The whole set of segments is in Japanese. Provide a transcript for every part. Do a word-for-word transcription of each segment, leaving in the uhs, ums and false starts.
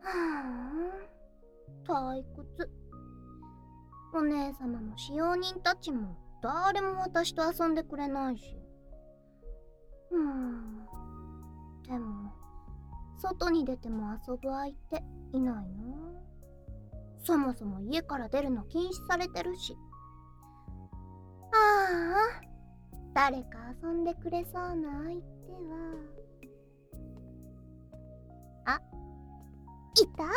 退屈。お姉様も使用人たちも誰も私と遊んでくれないし。うーん。でも、外に出ても遊ぶ相手いないな。そもそも家から出るの禁止されてるし。ああ、誰か遊んでくれそうな相手は。あ、いた。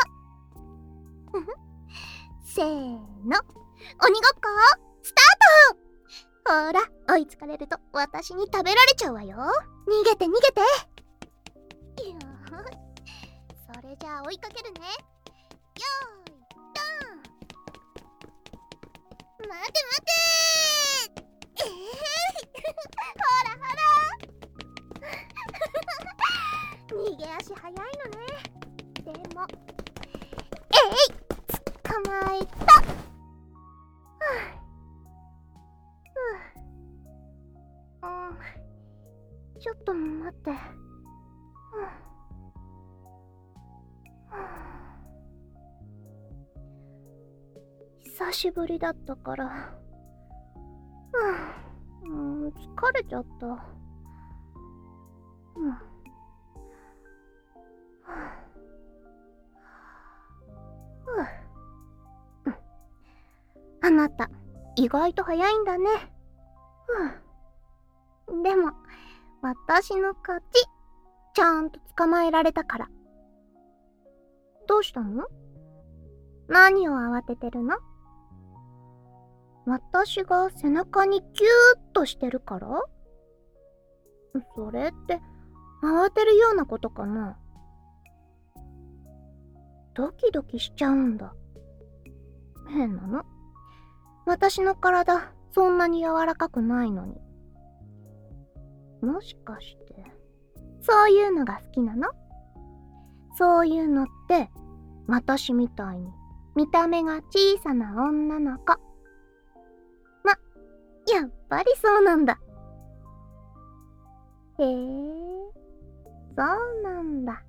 せーの、鬼ごっこスタート。ほら、追いつかれると私に食べられちゃうわよ。逃げて逃げて。よーし、それじゃあ追いかけるね。よーいドン。待て待てー。えー、ほらほら。逃げ足早いのね。でもえい、捕まえた。うん、ちょっと待って。久しぶりだったから、うん、疲れちゃった。うん。あなた、意外と早いんだね。うん。でも、私の勝ち。ちゃんと捕まえられたから。どうしたの？何を慌ててるの？私が背中にキューッとしてるから？それって、慌てるようなことかな？ドキドキしちゃうんだ。変なの。私の体、そんなに柔らかくないのに。もしかして、そういうのが好きなの？そういうのって、私みたいに見た目が小さな女の子。ま、やっぱりそうなんだ。へえ、そうなんだ。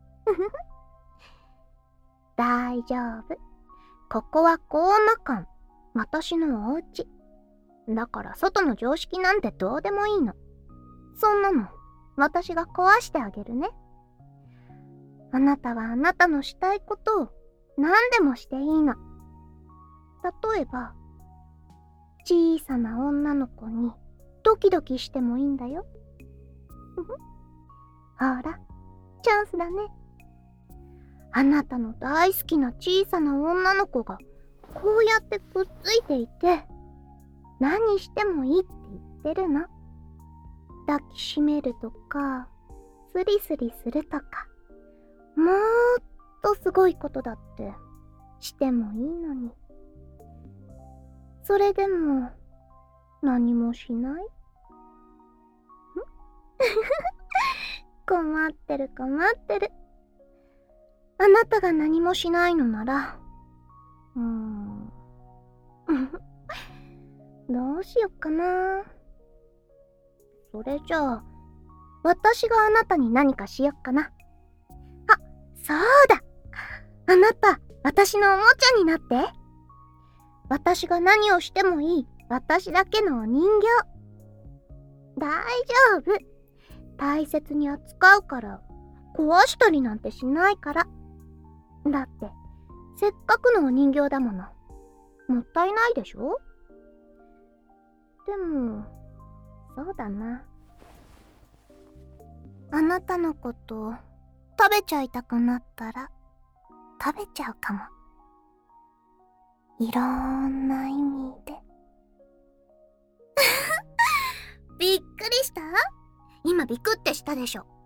大丈夫。ここはコーマ館。私のお家。だから外の常識なんてどうでもいいの。そんなの、私が壊してあげるね。あなたはあなたのしたいことを何でもしていいの。例えば、小さな女の子にドキドキしてもいいんだよ。ほら、チャンスだね。あなたの大好きな小さな女の子がこうやってくっついていて、何してもいいって言ってるの。抱きしめるとか、スリスリするとか、もっとすごいことだってしてもいいのに。それでも何もしない？ん困ってる困ってる。あなたが何もしないのなら、うーんどうしよっかな。それじゃあ、私があなたに何かしよっかな。あ、そうだ。あなた、私のおもちゃになって。私が何をしてもいい、私だけのお人形。大丈夫。大切に扱うから、壊したりなんてしないから。だって、せっかくのお人形だもの。もったいないでしょ？でも、そうだな。あなたのこと食べちゃいたくなったら食べちゃうかも。いろんな意味で。びっくりした？今ビクってしたでしょ。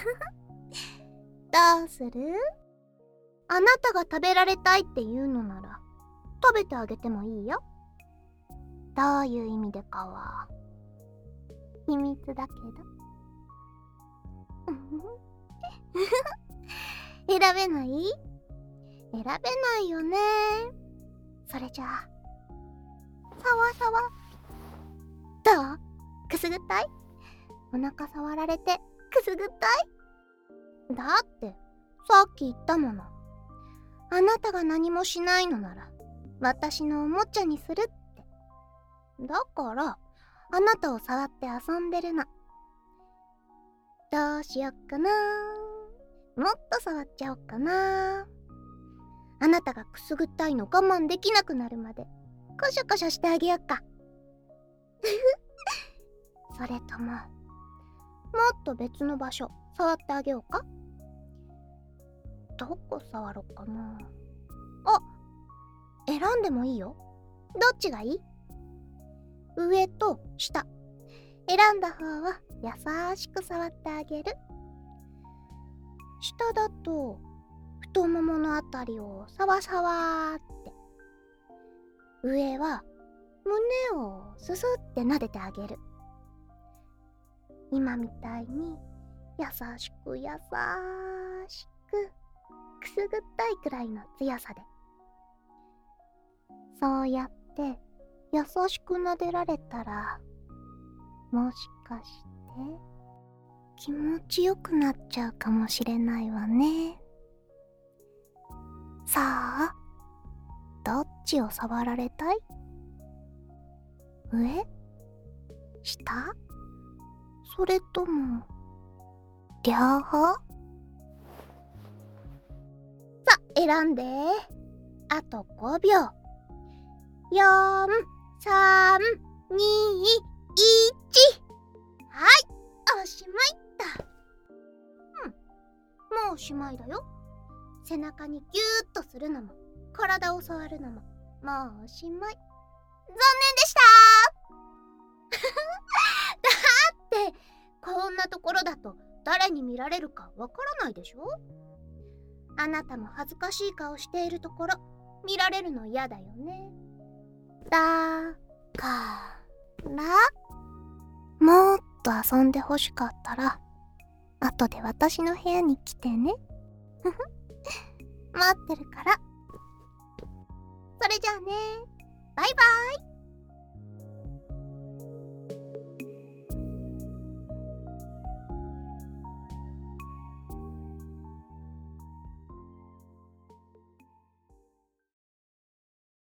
どうする？あなたが食べられたいって言うのなら食べてあげてもいいよ。どういう意味でかは秘密だけど。選べない？選べないよね。それじゃあ、さわさわ。どう？くすぐったい？お腹触られてくすぐったい？だって、さっき言ったもの。 あなたが何もしないのなら私のおもちゃにするって。だからあなたを触って遊んでるの。どうしよっかな。もっと触っちゃおっかな。あなたがくすぐったいの我慢できなくなるまでコショコショしてあげよっか。それとももっと別の場所触ってあげようか。どこ触ろっかな。あ、選んでもいいよ。どっちがいい？上と下。選んだ方は優しく触ってあげる。下だと太もものあたりをサワサワーって。上は胸をススって撫でてあげる。今みたいに優しく優しくくすぐったいくらいの強さで。そうやって優しく撫でられたら、もしかして気持ちよくなっちゃうかもしれないわね。さあ、どっちを触られたい？上？下？それとも両方？さあ、選んで。あとごびょう。よん、さん、に、いち。はい、おしまいっと。うん、もうおしまいだよ。背中にギューッとするのも体を触るのももうおしまい。残念でしただってこんなところだと誰に見られるかわからないでしょ。あなたも恥ずかしい顔しているところ見られるの嫌だよね。だからもっと遊んでほしかったら後で私の部屋に来てね。待ってるから。それじゃあね。バイバイ。